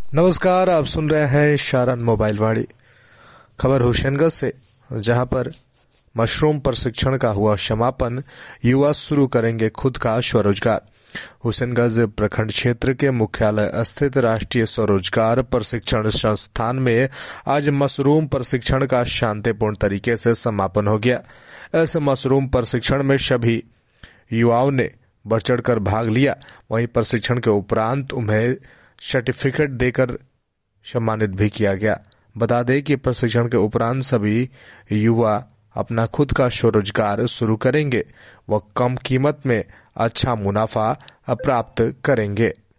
नमस्कार, आप सुन रहे हैं शारन मोबाइल वाड़ी। खबर हुसैनगंज से, जहां पर मशरूम प्रशिक्षण का हुआ समापन। युवा शुरू करेंगे खुद का स्वरोजगार। हुसैनगंज प्रखंड क्षेत्र के मुख्यालय स्थित राष्ट्रीय स्वरोजगार प्रशिक्षण संस्थान में आज मशरूम प्रशिक्षण का शांतिपूर्ण तरीके से समापन हो गया। इस मशरूम प्रशिक्षण में सभी युवाओं ने बढ़ चढ़कर भाग लिया। वहीं प्रशिक्षण के उपरांत उन्हें सर्टिफिकेट देकर सम्मानित भी किया गया। बता दें कि प्रशिक्षण के उपरांत सभी युवा अपना खुद का स्वरोजगार शुरू करेंगे व कम कीमत में अच्छा मुनाफा प्राप्त करेंगे।